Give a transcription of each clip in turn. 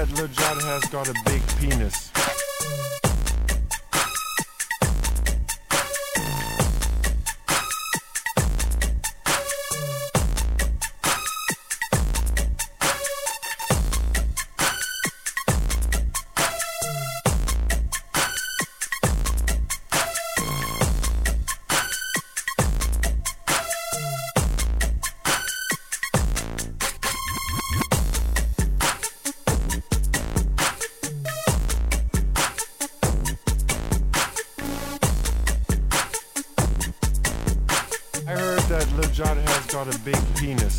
that Lil Jon has got a big penis. That Lil Jon has got a big penis.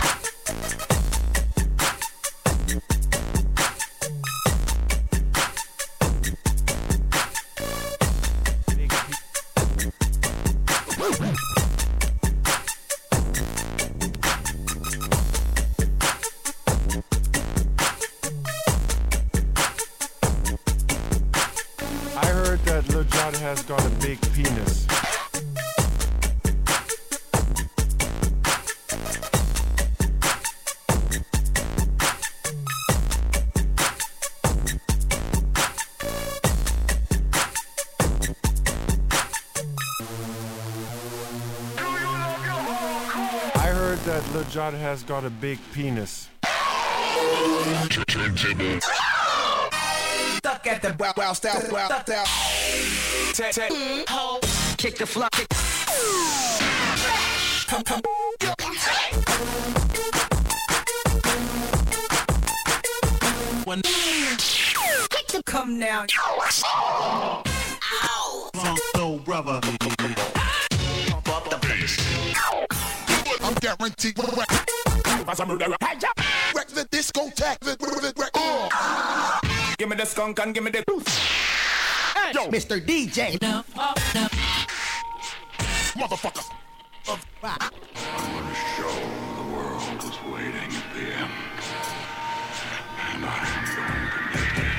I heard that Lil Jon has got a big penis. That Lil Jon has got a big penis. Stuck at the wow style, wow style. Kick the flop. Come. One. Come now. Ow. No brother. Pump up the bass. I'm guaranteed. Wreck the discotheque. Give me the skunk and give me the booth. Hey, yo, Mr. DJ. No. Motherfuckers. I want to show the world is waiting at the end. And I'm going to get it.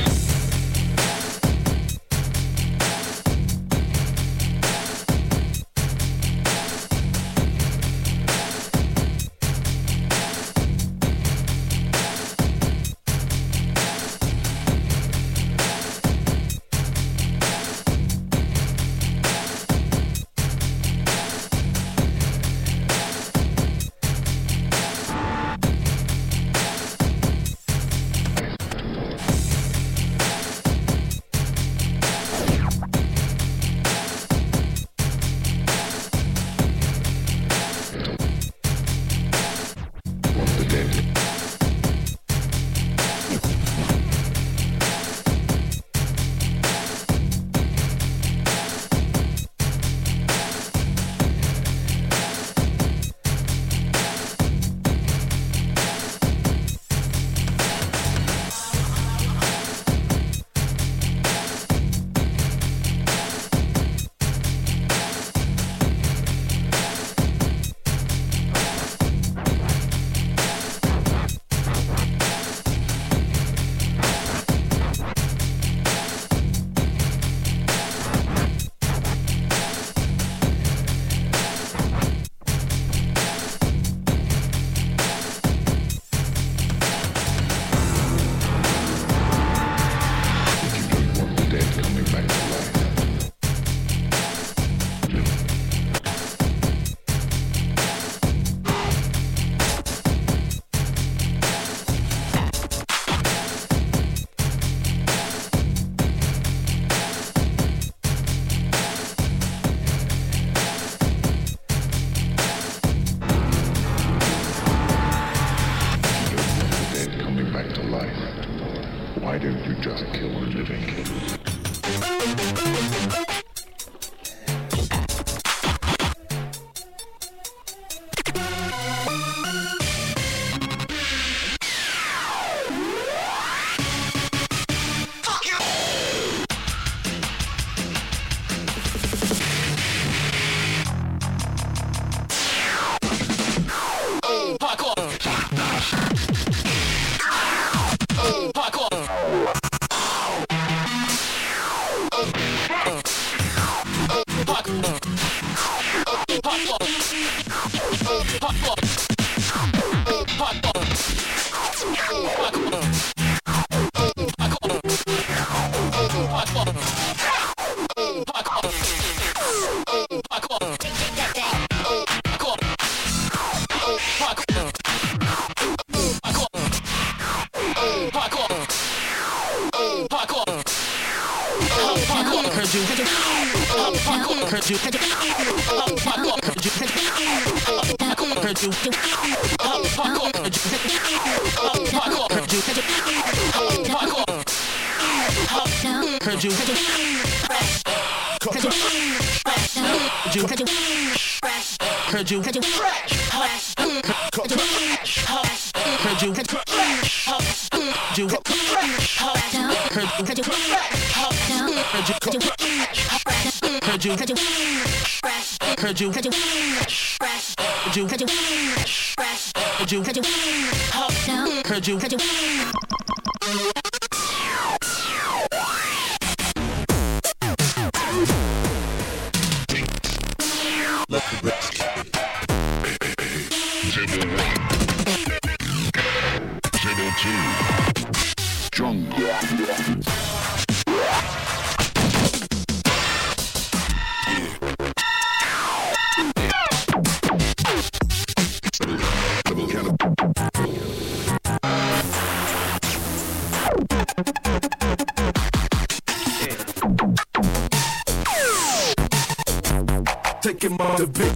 Why don't you just kill the living? Take him on the big.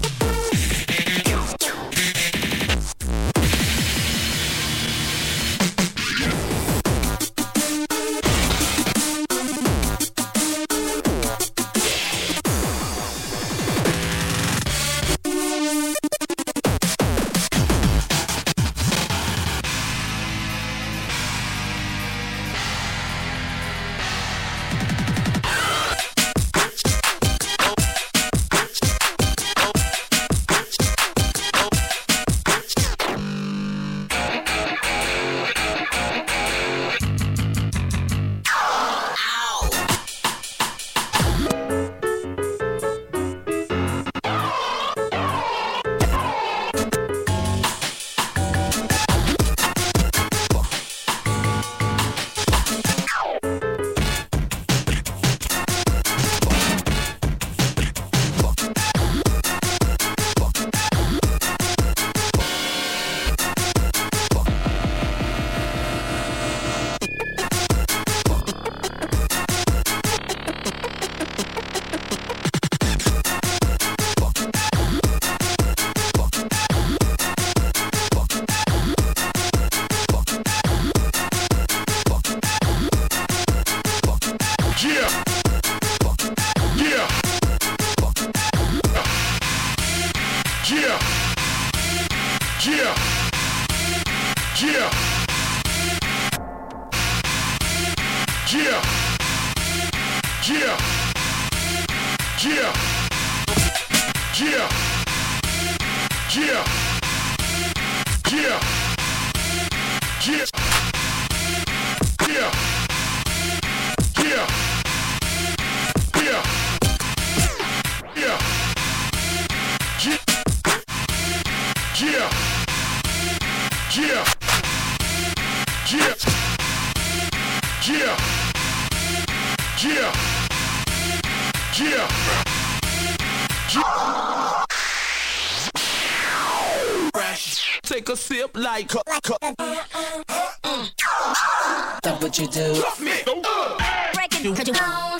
Take a sip like That's what you do. Break it down.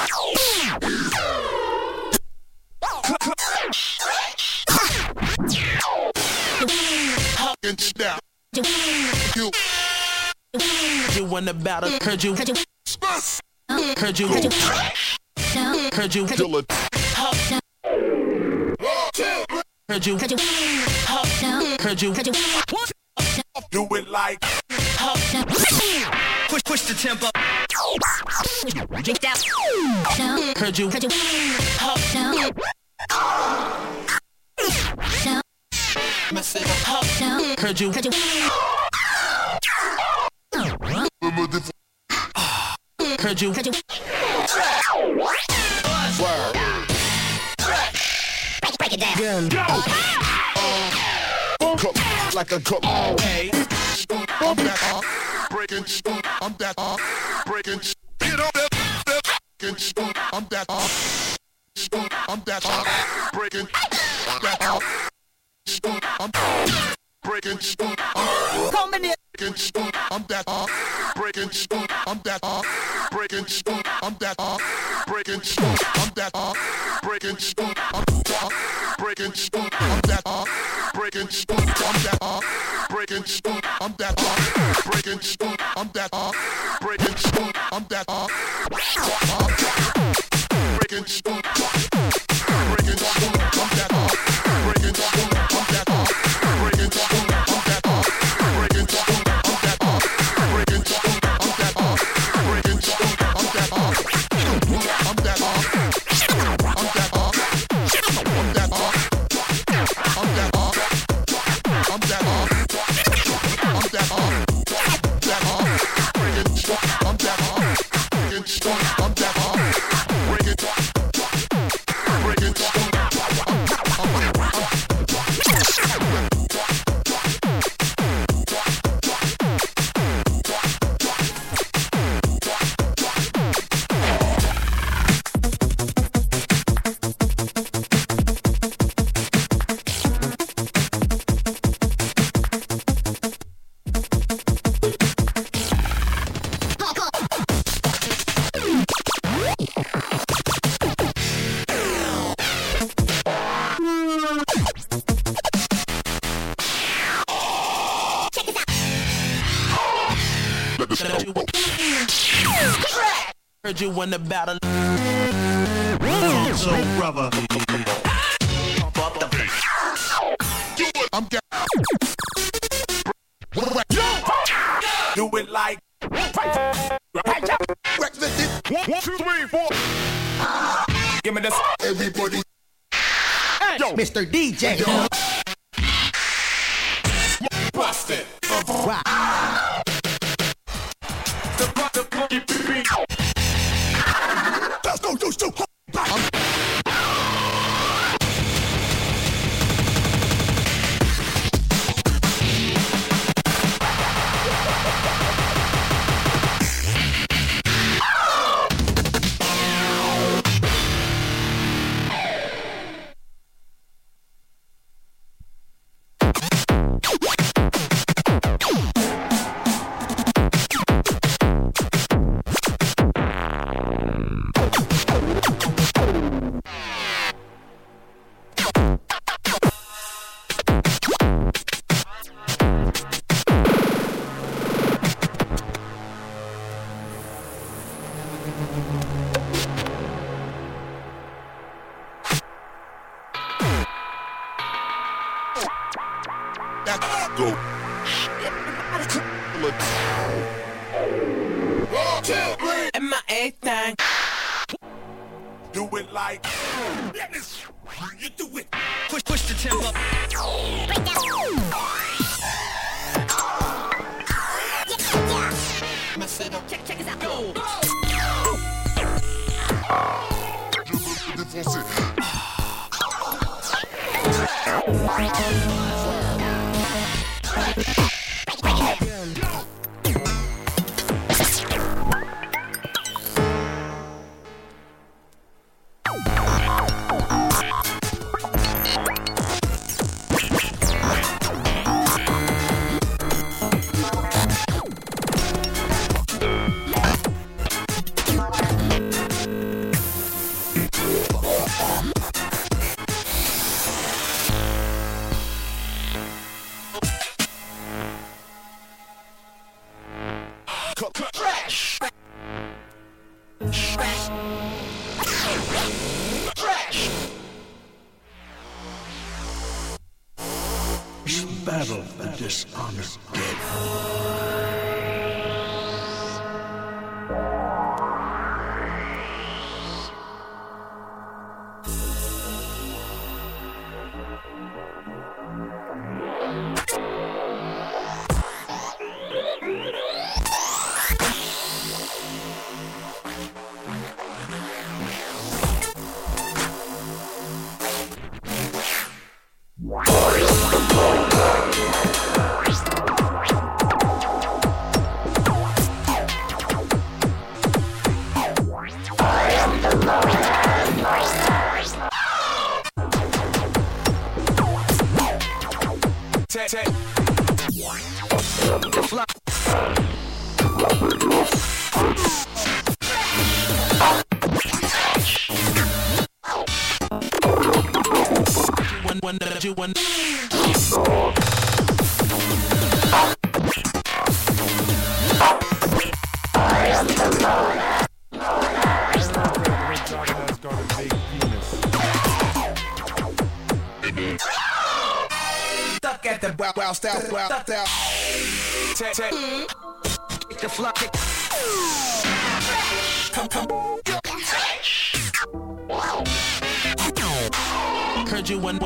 you want the battle. Heard you. Kill it. Do it like Push the tempo. Break it down. Cook like a cook. hey. I'm that breaking. I'm that breaking. Get on that breaking. I'm that I'm that breaking that I'm breaking I'm that breaking I'm that breaking I'm that breaking I'm that breaking I'm breaking I'm that breaking I'm that breaking I'm that breaking I'm that breaking I'm that breaking Heard you in the battle. So, brother. I'm Do it like. 1, 2, 3, 4. Give me this. everybody. Yo, Mr. DJ. Bust it. Wow. That's no use to. Go. And my thing. Do it like. You do it. Push the tempo. My setup. Check this out. Go. Battle the dishonored dead. Stuck at the wow style, wow style. The fly. Come. Heard you one.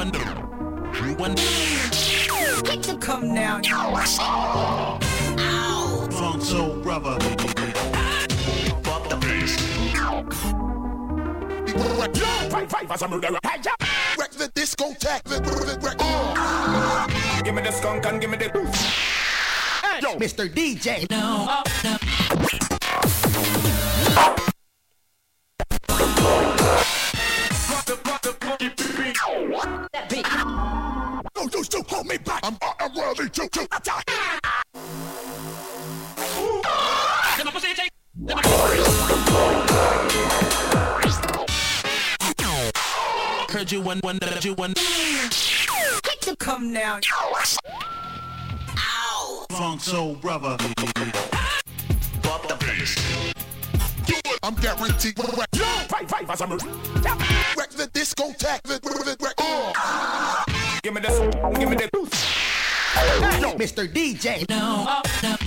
Come now. Ow. Funk Soul Brother. Bump the bass. Wreck the discotheque. Give me the skunk and give me the Yo, Mr. DJ. no. That beat. No, you still hold me back. I'm worthy to attack. Heard you one. Come now. Ow. Funk Soul Brother. Bump the bass. I'm guaranteed. Wreck the discotheque. Give me the Yo, Mr. DJ. no.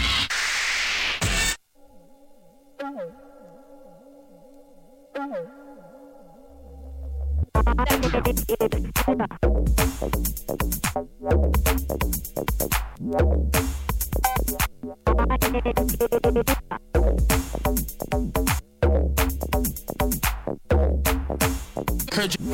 Heard you.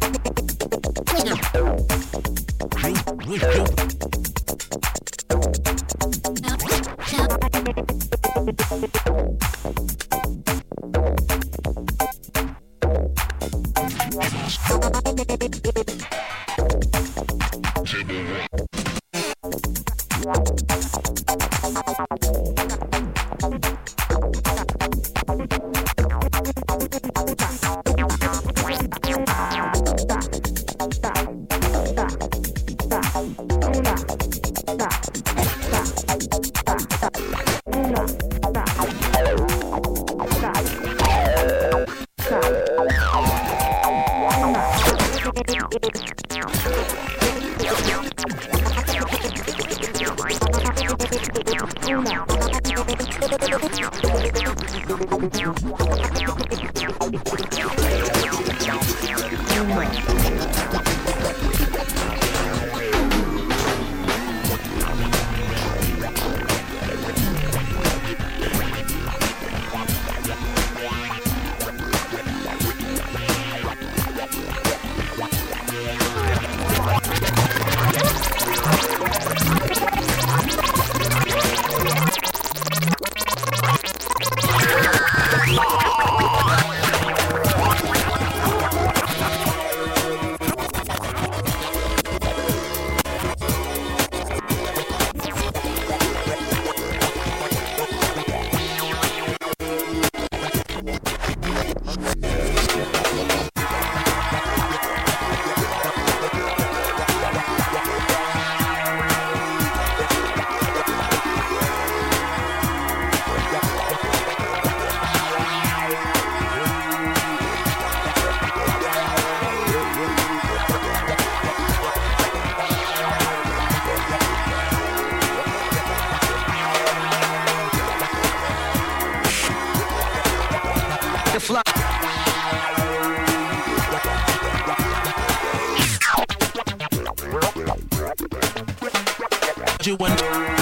You want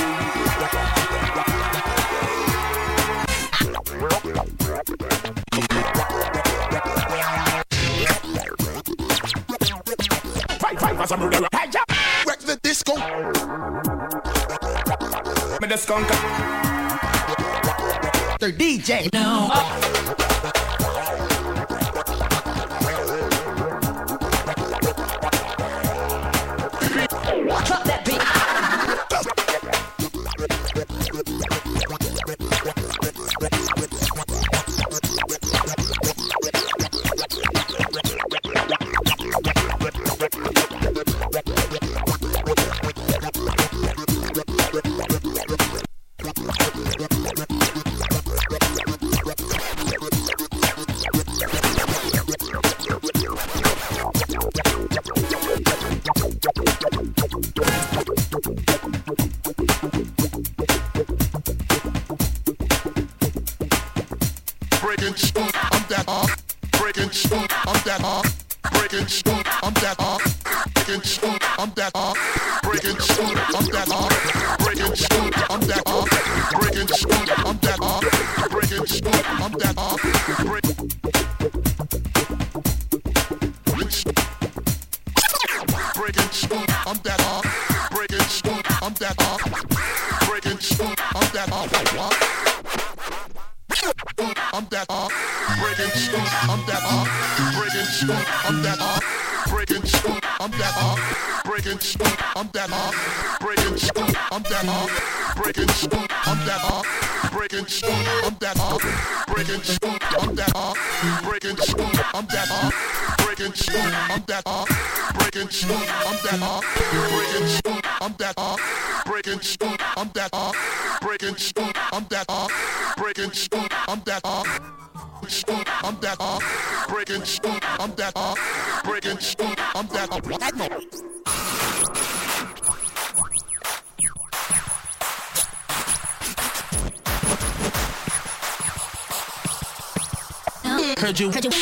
Wreck the disco. me the skunk. Mr. DJ. No. Drop that beat. Breaking stuff, I'm that breaking stuff, I'm that breaking stuff, I'm that breaking stuff, I'm that breaking stuff, I'm that breaking stuff, I'm that breaking stuff, I'm that breaking stuff, I'm that breaking stuff, I'm that breaking stuff, I'm that breaking stuff, I'm that I'm that breaking stuff, I'm that breaking stuff, I'm that breaking stuff, I'm that breaking stuff, I'm that breaking stuff, I'm that breaking stuff, I'm that breaking stuff, I'm that breaking stuff, I'm that breaking stuff, I'm that breaking stuff, I'm that breaking stuff, I'm that breaking stuff, I'm that breaking stuff, I'm that breaking stuff, I'm that breaking stuff, I'm that I'm that breaking stuff, I'm that breaking stuff, I'm that Heard you. Heard you.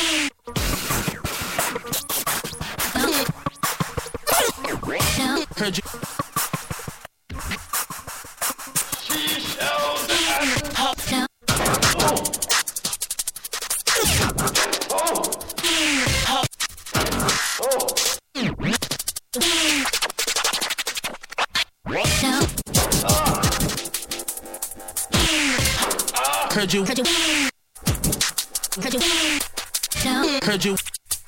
Heard you. Heard you. Heard you. Heard you.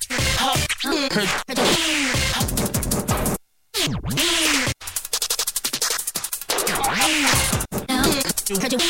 Heard you.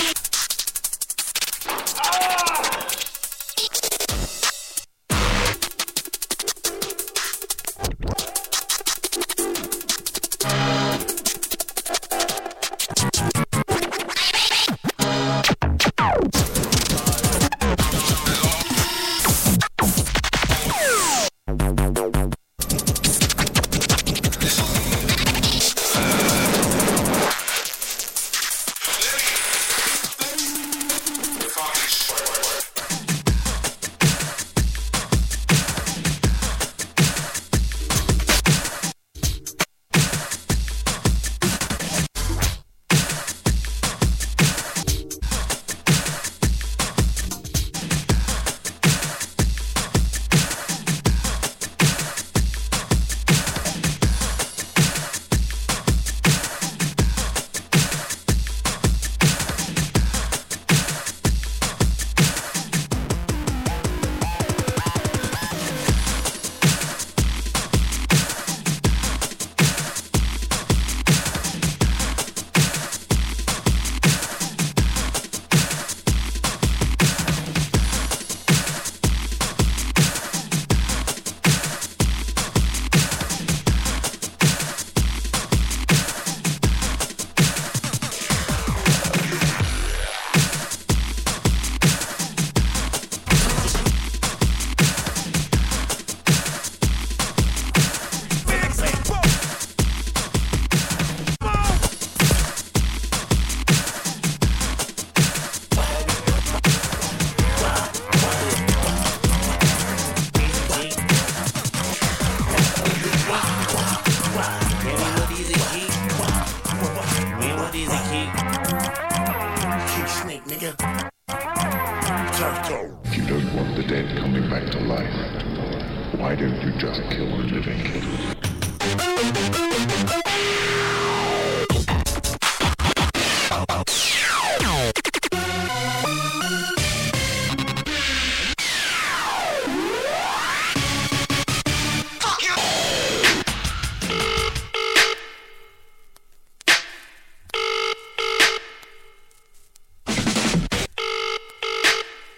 If you don't want the dead coming back to life, why don't you just kill the living?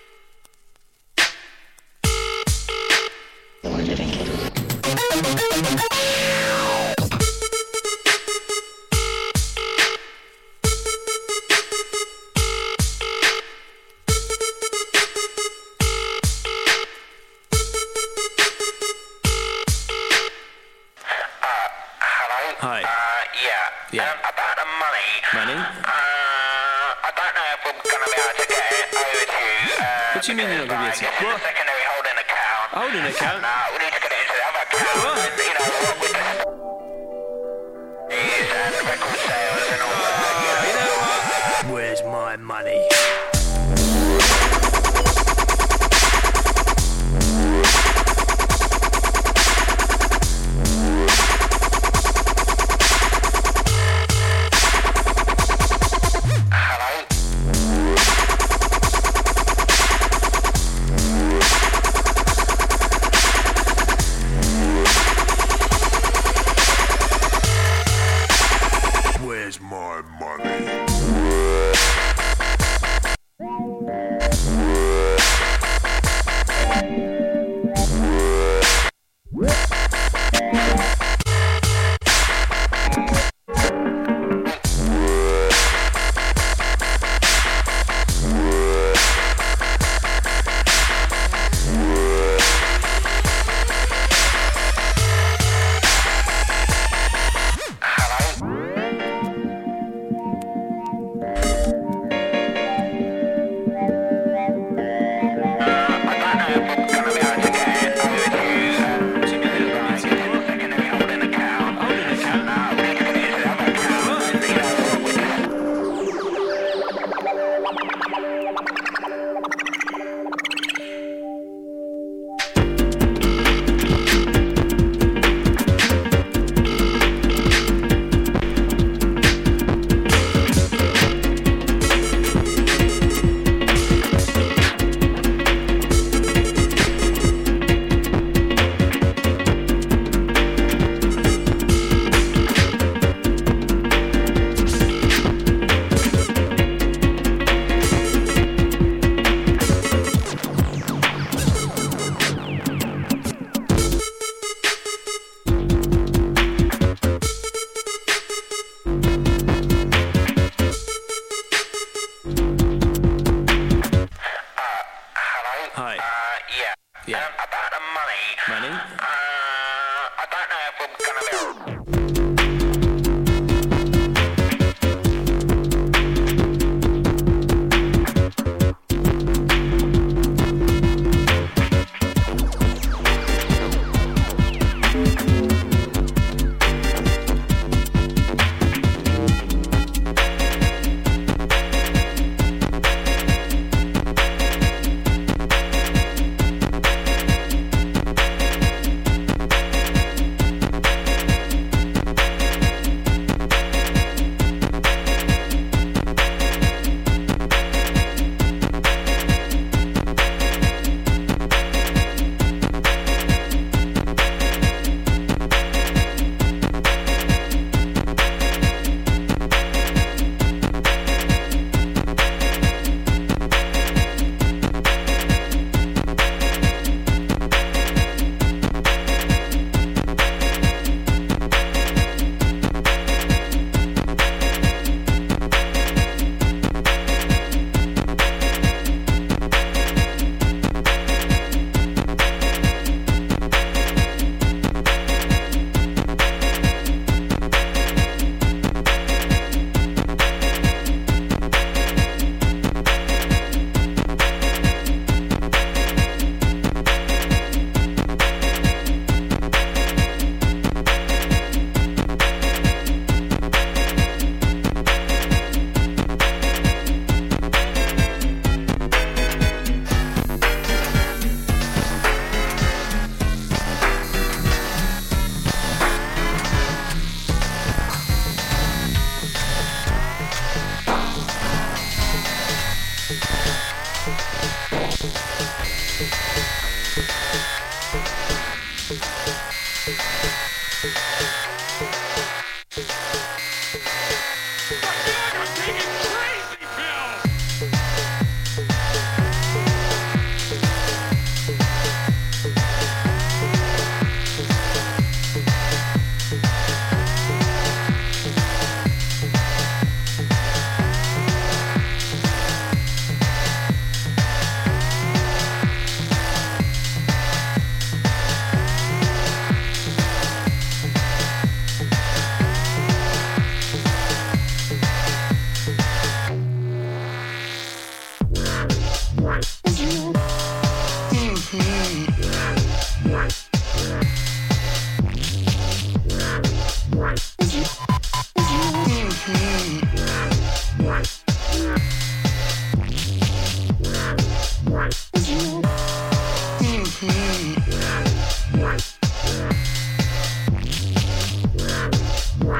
Living. Hi. Yeah. About the money. Money? I don't know if we're going to be able to get it over to you. What do you mean you're not going to be able to? This is a secondary holding account. Holding account? We need to get it into the other account. What? You know, what with the... and record sales and all that. You know what? Where's my money? Where's my money? About the money. Money? I don't know if we're going to be able...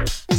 Break